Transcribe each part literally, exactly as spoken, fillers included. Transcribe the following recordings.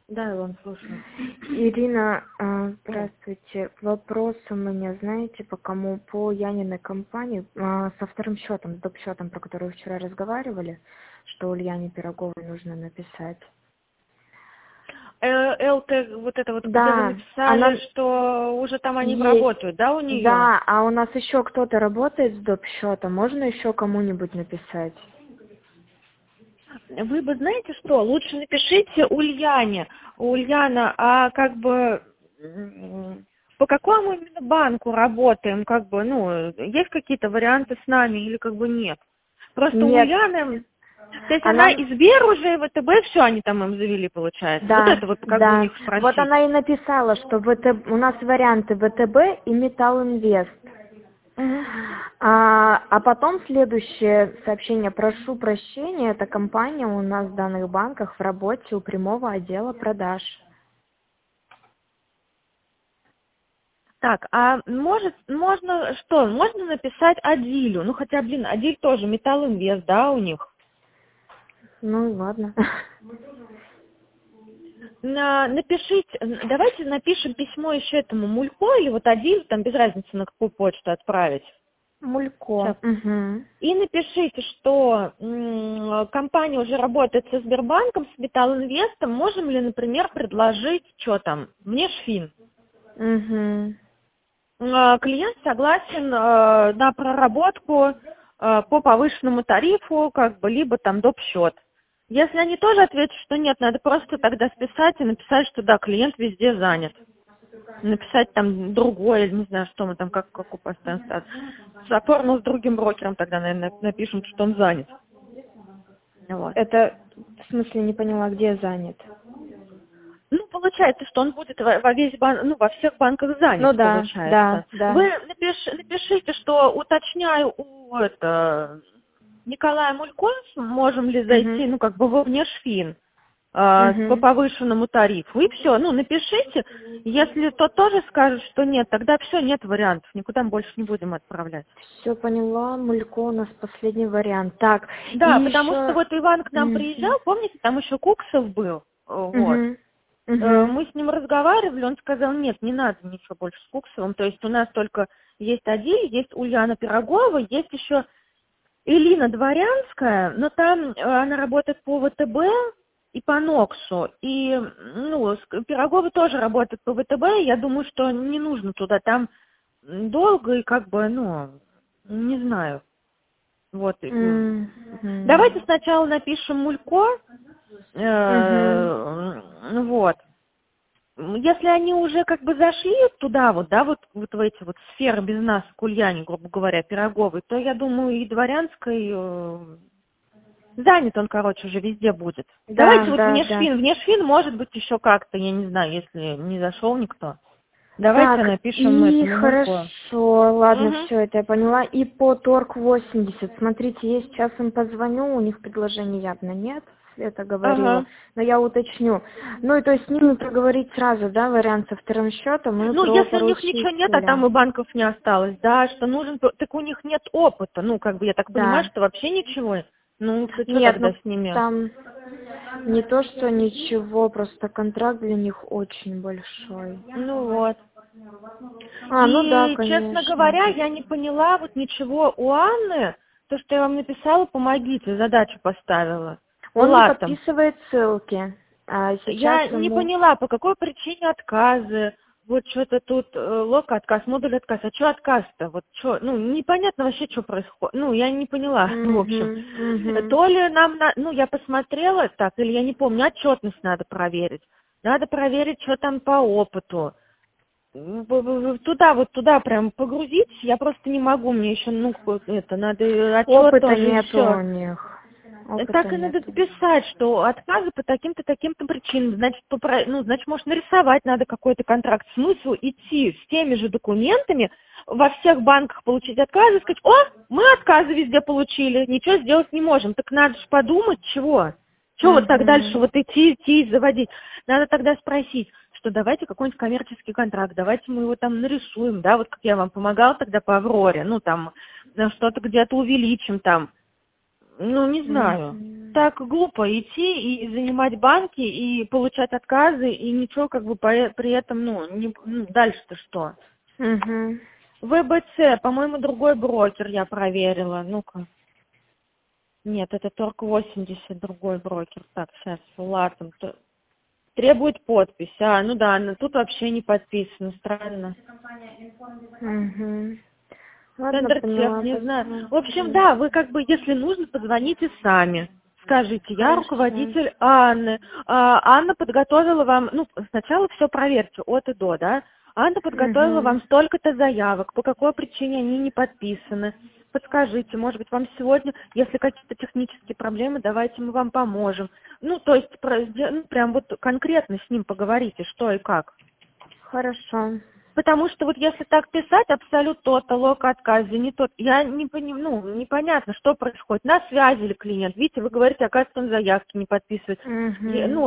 Да, я вам слушаю. Ирина, а, Ой. здравствуйте. Вопрос у меня, знаете, по кому? По Яниной компании, а, со вторым счетом, с доп. Счетом, про который вы вчера разговаривали, что Ульяне Пироговой нужно написать. Э, ЛТ, вот это вот, где вы Да, написали, она что уже там они есть. работают, да, у нее? Да, а у нас еще кто-то работает с доп. Счетом. Можно еще кому-нибудь написать? Вы бы знаете что, лучше напишите Ульяне. Ульяна, а как бы м, по какому именно банку работаем, как бы, ну, есть какие-то варианты с нами или как бы нет? Просто у Нет, Ульяны, то есть она она... из Сбер уже, и ВТБ, все они там им завели, получается. Вот Да, это вот как бы у да. них Вот спросить. она и написала, что ВТБ, у нас варианты ВТБ и Металл Инвест. Мгм. А, а потом следующее сообщение. Прошу прощения, эта компания у нас в данных банках в работе у прямого отдела продаж. Так, а может, можно что, можно написать Адилю? Ну, хотя, блин, Адиль тоже Металл Инвест, да, у них? Ну и ладно. На- напишите, н- давайте напишем письмо еще этому Мулько или вот Адилю, там без разницы на какую почту отправить. Мулько. Сейчас. Угу. И напишите, что м, компания уже работает со Сбербанком, с Металл Инвестом, можем ли, например, предложить, что там, внешфин. Угу. Э, Клиент согласен э, на проработку э, по повышенному тарифу, как бы, либо там доп. Счет. Если они тоже ответят, что нет, надо просто тогда списать и написать, что да, клиент везде занят. Написать там другое, не знаю, что мы там, как, как у поставим статус. Оформил с другим брокером, тогда, наверное, напишем, что он занят. Вот. Это, в смысле, не поняла, где занят? Ну, получается, что он будет во, во весь бан, ну, во всех банках занят, Ну да, да, получается. да. Вы напиш- напишите, что уточняю у это, Николая Мулько, можем ли Угу. зайти, ну, как бы во внешфин э, по Угу. повышенному тарифу. И все, ну, напишите. Если тот тоже скажет, что нет, тогда все, нет вариантов, никуда мы больше не будем отправлять. Все поняла, Мулько у нас последний вариант. Так, и Да, потому что еще... вот Иван к нам Угу. приезжал, помните, там еще Куксов был, э, вот. Угу. Э, Угу. Мы с ним разговаривали, он сказал, нет, не надо ничего больше с Куксовым, то есть у нас только есть Адиль, есть Ульяна Пирогова, есть еще Элина Дворянская, но там э, она работает по ВТБ и по Ноксу, и ну, с- Пирогова тоже работает по ВТБ, я думаю, что не нужно туда, там м, долго и как бы, ну, не знаю, вот. и, м. Давайте Угу. сначала напишем Мулько, Угу. э, вот. Если они уже как бы зашли туда вот, да, вот, вот в эти вот сферы без нас, к Ульяне, грубо говоря, Пироговой, то я думаю и Дворянской э, занят он, короче, уже везде будет. Да, Давайте вот да, да. внешфин. Внешфин может быть еще как-то, я не знаю, если не зашел никто. Давайте Так, напишем и этому Мулько. хорошо, ладно, Угу. все это я поняла. И по торг восемьдесят, смотрите, я сейчас им позвоню, у них предложений явно нет, Света говорила, Ага. но я уточню. Ну и то есть с ними проговорить сразу, да, вариант со вторым счетом и Ну, про если у них ничего нет, а там поручителя. и банков не осталось, да, что нужен, так у них нет опыта, ну, как бы, я так понимаю, Да. что вообще ничего, ну, то что Нет, тогда ну с ними? там не то, что ничего, просто контракт для них очень большой. Ну вот. А, ну да, И, честно конечно. говоря, я не поняла вот ничего у Анны, то, что я вам написала, помогите, задачу поставила. Он не Латом. подписывает ссылки. А сейчас Я не ему... поняла, по какой причине отказы, вот что-то тут э, лог отказ, модуль отказ, а что отказ-то, вот что, ну, непонятно вообще, что происходит, ну, я не поняла, в общем. Мгм, мгм. То ли нам, на- ну, я посмотрела так, или я не помню, отчетность надо проверить, надо проверить, что там по опыту. В- в- в- Туда, вот туда прям погрузить, я просто не могу, мне еще, ну, вот это, надо отчет Опыта тоже и нету у все. них. Опыта Так и надо нету. дописать, что отказы по таким-то, таким-то причинам. Значит, попро- ну, значит, может, нарисовать надо какой-то контракт. Смысл идти с теми же документами во всех банках получить отказы, сказать, о, мы отказы везде получили, ничего сделать не можем. Так надо же подумать, чего? Чего вот так дальше Мгм. вот идти, идти и заводить? Надо тогда спросить, что давайте какой-нибудь коммерческий контракт, давайте мы его там нарисуем, да, вот как я вам помогала тогда по Авроре, ну, там, э, что-то где-то увеличим там. Ну, не Мгм. знаю. так глупо идти и занимать банки, и получать отказы, и ничего как бы по- при этом, ну, не, ну дальше-то что? Угу. ВБЦ, по-моему, другой брокер я проверила. Ну-ка. Нет, это Торг восемьдесят, другой брокер. Так, сейчас, Латом. Требует подпись. А, ну да, но тут вообще не подписано, странно. Угу. Ладно, Тендертех, поняла. не знаю. Спасибо. В общем, да, вы как бы, если нужно, позвоните сами. Скажите, я Хорошо. руководитель Анны. А, Анна подготовила вам, ну, сначала все проверьте от и до, да. Анна подготовила Угу. вам столько-то заявок, по какой причине они не подписаны. Подскажите, может быть, вам сегодня, если какие-то технические проблемы, давайте мы вам поможем. Ну, то есть, про- ну, прям вот конкретно с ним поговорите, что и как. Хорошо. Потому что вот если так писать, абсолют то-то, лок отказ, не тот, я не понимаю, ну, непонятно, что происходит. На связи ли клиент? Видите, вы говорите, оказывается, он заявки не подписывает. Я, Угу. ну,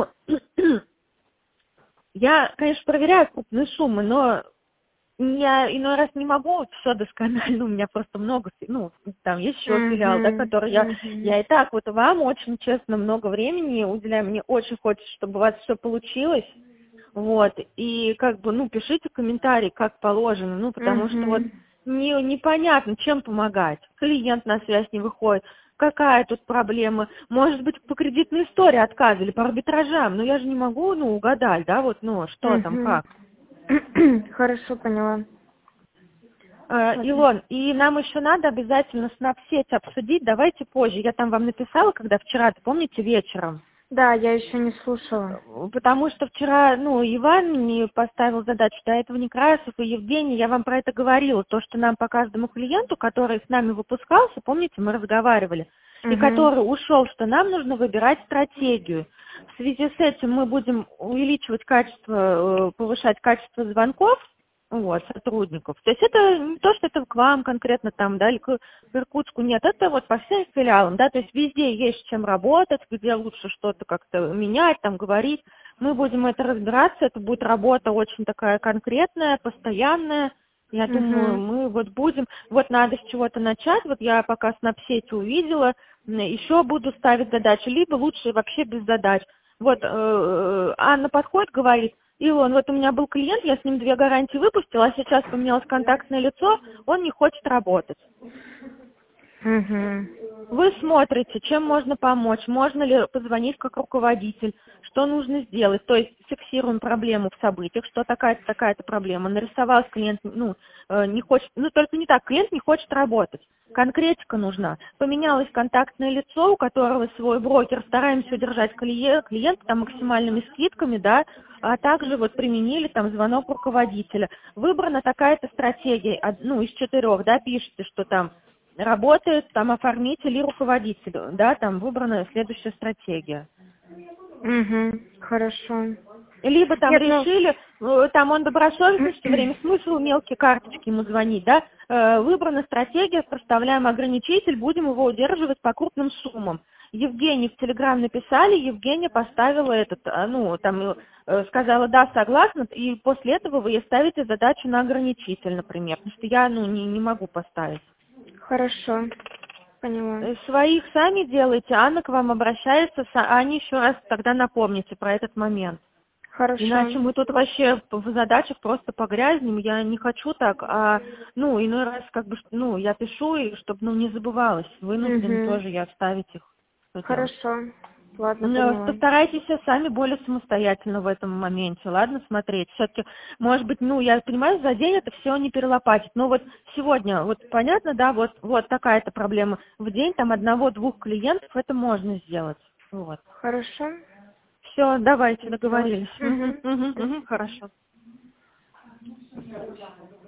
я, конечно, проверяю крупные суммы, но я иной раз не могу все досконально, у меня просто много, ну, там есть еще филиал, да, Угу. который я, Угу. я и так вот вам очень честно много времени уделяю, мне очень хочется, чтобы у вас все получилось. Вот, и как бы, ну, пишите комментарии, как положено, ну, потому что вот Угу. не, непонятно, чем помогать. Клиент на связь не выходит, какая тут проблема, может быть, по кредитной истории отказывали, по арбитражам, но я же не могу, ну, угадать, да, вот, ну, что там, Угу. как. Хорошо, поняла. Э, Ладно. Илон, и нам еще надо обязательно снапсеть обсудить, давайте позже, я там вам написала, когда вчера, помните, вечером? Да, я еще не слушала. Потому что вчера, ну, Иван мне поставил задачу, до этого Некрасов и Евгений, я вам про это говорила, то, что нам по каждому клиенту, который с нами выпускался, помните, мы разговаривали, и Угу. который ушел, что нам нужно выбирать стратегию. В связи с этим мы будем увеличивать качество, э, повышать качество звонков, вот, сотрудников. То есть это не то, что это к вам конкретно там, да, или к Иркутску, нет, это вот по всем филиалам, да, то есть везде есть чем работать, где лучше что-то как-то менять, там, говорить. Мы будем это разбираться, это будет работа очень такая конкретная, постоянная. Я думаю, Угу. мы вот будем, вот надо с чего-то начать, вот я пока снапсети увидела, еще буду ставить задачи, либо лучше вообще без задач. Вот э, Анна подходит, говорит, Илон, вот у меня был клиент, я с ним две гарантии выпустила, а сейчас поменялось контактное лицо, он не хочет работать. Угу. Вы смотрите, чем можно помочь, можно ли позвонить как руководитель, что нужно сделать, то есть фиксируем проблему в событиях, что такая-то, такая-то проблема, нарисовался клиент, ну, э, не хочет, ну, только не так, клиент не хочет работать, конкретика нужна. Поменялось контактное лицо, у которого свой брокер, стараемся удержать клиент, клиента там максимальными скидками, да, а также вот применили там звонок руководителя. Выбрана такая-то стратегия, од- ну, из четырех, да, пишите, что там работает там оформитель и руководитель, да, там выбрана следующая стратегия. Угу. Хорошо. Либо там Нет, ну... решили, э, там он добросовестный все время, смысл мелкие карточки ему звонить, да, э, выбрана стратегия, проставляем ограничитель, будем его удерживать по крупным суммам. Евгений в Телеграм написали, Евгения поставила этот, а, ну, там, э, сказала, да, согласна, и после этого вы ей ставите задачу на ограничитель, например, потому что я, ну, не, не могу поставить. Хорошо. Поняла. Э, Своих сами делайте, Анна к вам обращается, с- Ане еще раз тогда напомните про этот момент. Хорошо. Иначе мы тут вообще в задачах просто погрязнем, я не хочу так, а, ну, иной раз как бы, ну, я пишу, и чтобы, ну, не забывалось, вынуждены Угу. тоже я вставить их, что делать. Хорошо. Ладно, Ну, поняла. постарайтесь сами более самостоятельно в этом моменте, ладно, смотреть. Все-таки, может быть, ну, я понимаю, за день это все не перелопатить, но вот сегодня, вот понятно, да, вот, вот такая-то проблема. В день там одного-двух клиентов это можно сделать. Вот. Хорошо. Все, давайте, Сделать. договорились. Мгм, Угу. мгм, мгм, хорошо.